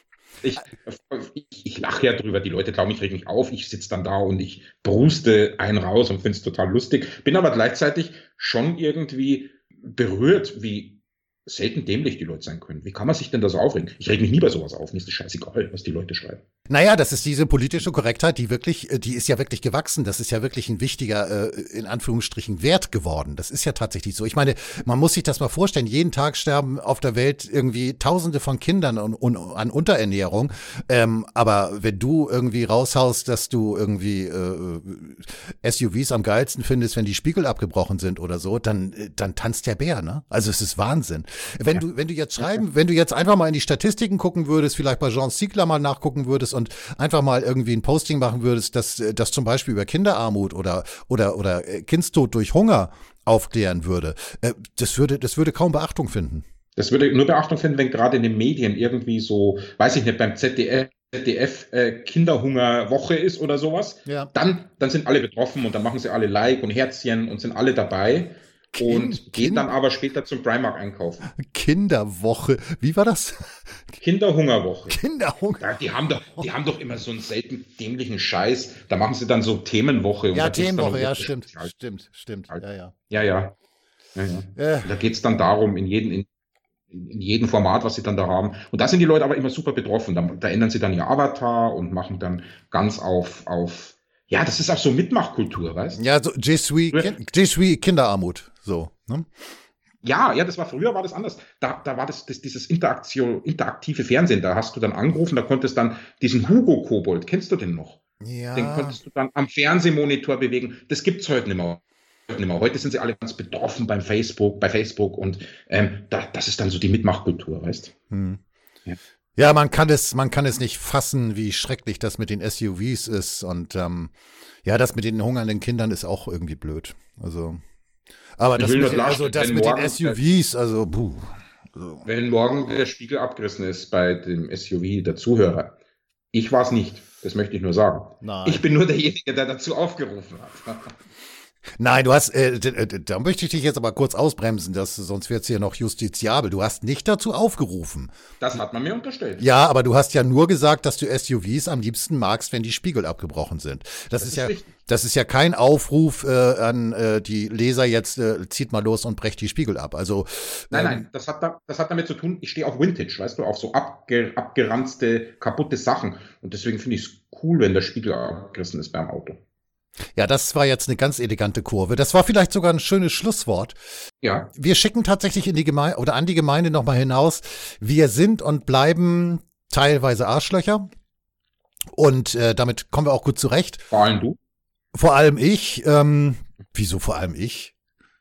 ich lache ja drüber, die Leute glauben, ich reg mich auf, ich sitze dann da und ich bruste einen raus und finde es total lustig, bin aber gleichzeitig schon irgendwie berührt, wie selten dämlich die Leute sein können. Wie kann man sich denn da so aufregen? Ich reg mich nie bei sowas auf, mir ist das scheißegal, was die Leute schreiben. Naja, das ist diese politische Korrektheit, die ist ja wirklich gewachsen. Das ist ja wirklich ein wichtiger, in Anführungsstrichen, Wert geworden. Das ist ja tatsächlich so. Ich meine, man muss sich das mal vorstellen. Jeden Tag sterben auf der Welt irgendwie Tausende von Kindern an Unterernährung. Aber wenn du irgendwie raushaust, dass du irgendwie SUVs am geilsten findest, wenn die Spiegel abgebrochen sind oder so, dann tanzt der Bär, ne? Also es ist Wahnsinn. Wenn du jetzt einfach mal in die Statistiken gucken würdest, vielleicht bei Jean Ziegler mal nachgucken würdest und einfach mal irgendwie ein Posting machen würdest, dass zum Beispiel über Kinderarmut oder Kindstod durch Hunger aufklären würde, das würde kaum Beachtung finden. Das würde nur Beachtung finden, wenn gerade in den Medien irgendwie so, weiß ich nicht, beim ZDF Kinderhungerwoche ist oder sowas. Ja. Dann sind alle betroffen und dann machen sie alle Like und Herzchen und sind alle dabei. und geht dann aber später zum Primark einkaufen. Kinderwoche. Wie war das? Kinderhungerwoche. Kinderhunger. Ja, die haben doch immer so einen selten dämlichen Scheiß. Da machen sie dann so Themenwoche. Ja, Themenwoche, ja, stimmt. Ja. Ja. Da geht es dann darum, in jedem Format, was sie dann da haben. Und da sind die Leute aber immer super betroffen. Da ändern sie dann ihr Avatar und machen dann ganz auf ja, das ist auch so Mitmachkultur, weißt du? Ja, so Je suis Kinderarmut, so, ne? Ja, früher war das anders. Da war dieses interaktive Fernsehen. Da hast du dann angerufen, da konntest dann diesen Hugo-Kobold, kennst du den noch? Ja. Den konntest du dann am Fernsehmonitor bewegen. Das gibt's heute nicht mehr. Heute sind sie alle ganz betroffen bei Facebook und das ist dann so die Mitmachkultur, weißt du? Ja, man kann es nicht fassen, wie schrecklich das mit den SUVs ist und ja, das mit den hungernden Kindern ist auch irgendwie blöd. Also, aber das mit den SUVs, also, puh. So. Wenn morgen der Spiegel abgerissen ist bei dem SUV der Zuhörer, ich war es nicht, das möchte ich nur sagen. Nein. Ich bin nur derjenige, der dazu aufgerufen hat. Nein, du hast, da möchte ich dich jetzt aber kurz ausbremsen, sonst wird es hier noch justiziabel. Du hast nicht dazu aufgerufen. Das hat man mir unterstellt. Ja, aber du hast ja nur gesagt, dass du SUVs am liebsten magst, wenn die Spiegel abgebrochen sind. Das ist ja kein Aufruf an die Leser jetzt, zieht mal los und brecht die Spiegel ab. Also Nein, das hat damit zu tun, ich stehe auf Vintage, weißt du, auf so abgeranzte, kaputte Sachen. Und deswegen finde ich es cool, wenn der Spiegel abgerissen ist beim Auto. Ja, das war jetzt eine ganz elegante Kurve. Das war vielleicht sogar ein schönes Schlusswort. Ja. Wir schicken tatsächlich in die Gemeinde oder an die Gemeinde nochmal hinaus. Wir sind und bleiben teilweise Arschlöcher. Und damit kommen wir auch gut zurecht. Vor allem du? Vor allem ich. Wieso vor allem ich?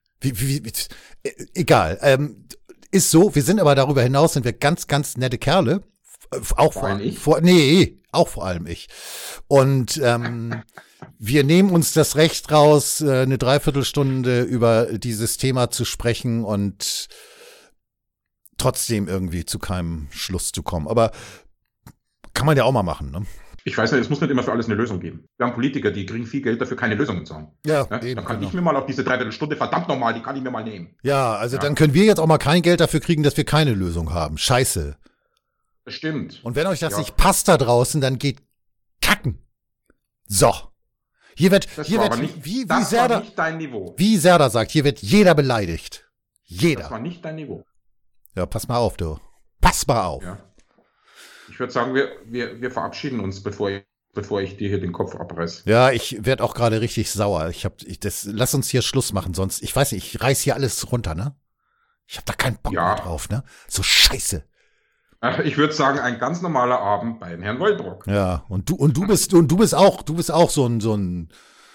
Egal. Ist so. Wir sind aber darüber hinaus, sind wir ganz, ganz nette Kerle. Auch vor allem ich? Auch vor allem ich. Und wir nehmen uns das Recht raus, eine Dreiviertelstunde über dieses Thema zu sprechen und trotzdem irgendwie zu keinem Schluss zu kommen. Aber kann man ja auch mal machen, ne? Ich weiß nicht, es muss nicht immer für alles eine Lösung geben. Wir haben Politiker, die kriegen viel Geld dafür, keine Lösungen zu haben. Ja, eben. Dann kann ich mir mal auf diese Dreiviertelstunde, verdammt nochmal, die kann ich mir mal nehmen. Ja, also dann können wir jetzt auch mal kein Geld dafür kriegen, dass wir keine Lösung haben. Scheiße. Das stimmt. Und wenn euch das nicht passt da draußen, dann geht kacken. So. Hier wird wie dein Niveau. Wie Serda sagt, hier wird jeder beleidigt. Jeder. Das war nicht dein Niveau. Ja, pass mal auf, du. Pass mal auf. Ja. Ich würde sagen, wir verabschieden uns, bevor ich dir hier den Kopf abreiß. Ja, ich werde auch gerade richtig sauer. Lass uns hier Schluss machen, sonst, ich weiß nicht, ich reiß hier alles runter, ne? Ich habe da keinen Bock mehr drauf, ne? So scheiße. Ach, ich würde sagen, ein ganz normaler Abend beim Herrn Wollbrock. Ja, und du bist auch so ein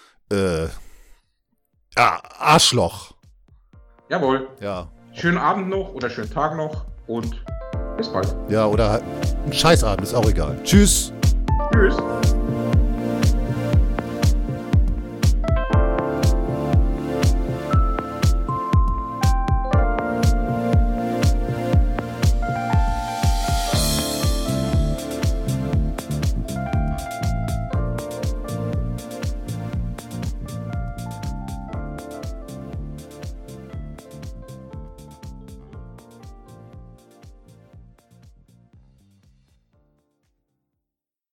Arschloch. Jawohl. Ja. Schönen Abend noch oder schönen Tag noch und bis bald. Ja, oder ein Scheißabend, ist auch egal. Tschüss. Tschüss.